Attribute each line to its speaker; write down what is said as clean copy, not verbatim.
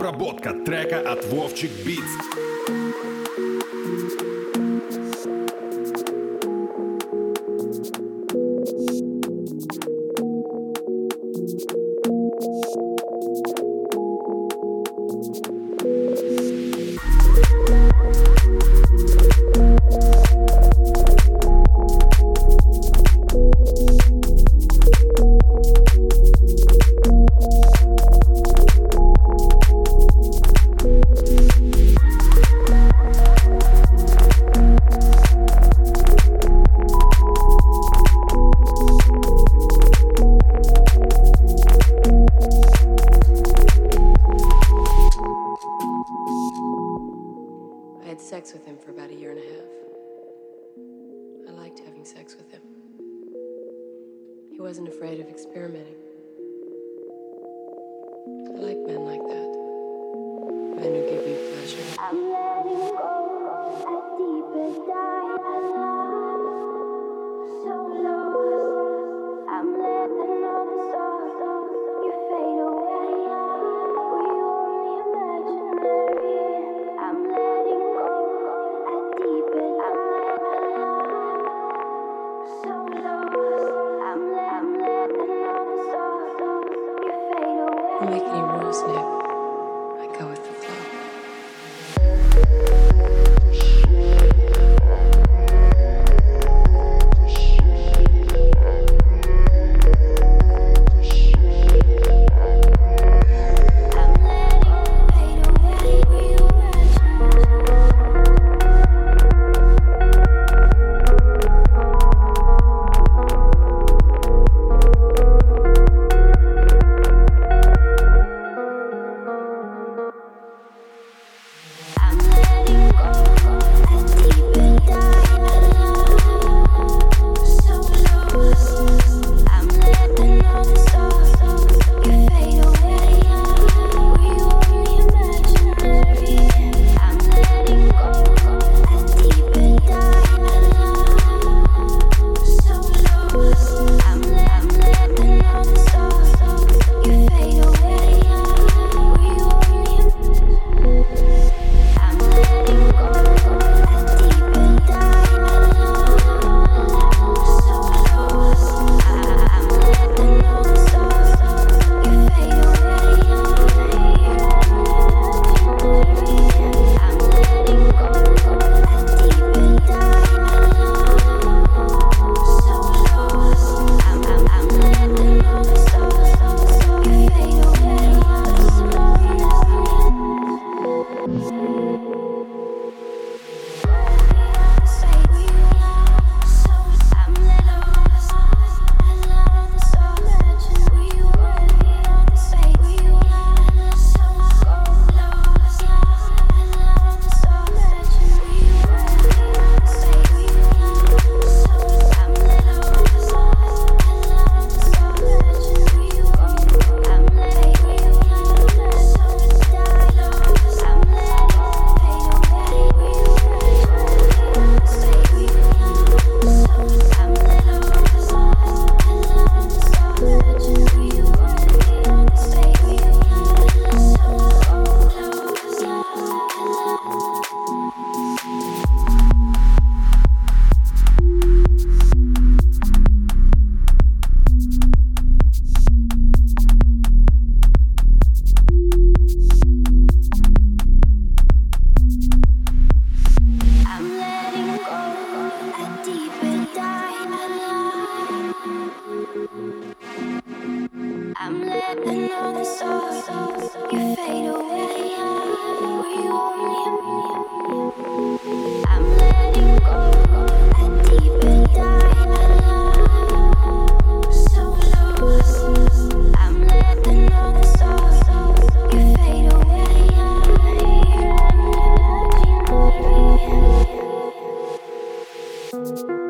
Speaker 1: Обработка трека от Вовчик Beats.
Speaker 2: Sex with him for about a year and a half. I liked having sex with him. He wasn't afraid of experimenting. I like men like that. Men who give me pleasure.
Speaker 3: I'm letting go a deeper dive. So lost. I'm letting all the stars you fade away. Were you only imaginary? I'm letting go a deeper dive. So lost. I'm letting all the stars you fade away.
Speaker 2: I don't make any rules, Nick. I go with the flow. I'm letting all the stars you fade away. Were you only I'm letting go a deeper dive. So lost. I'm letting all the stars you fade away.